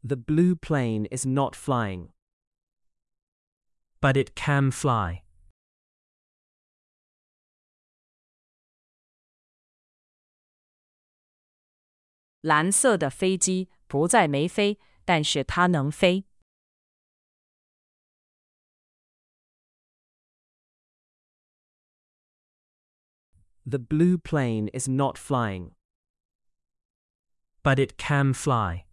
The blue plane is not flying. But it can fly. 蓝色的飞机不再没飞，但是它能飞。 The blue plane is not flying. But it can fly.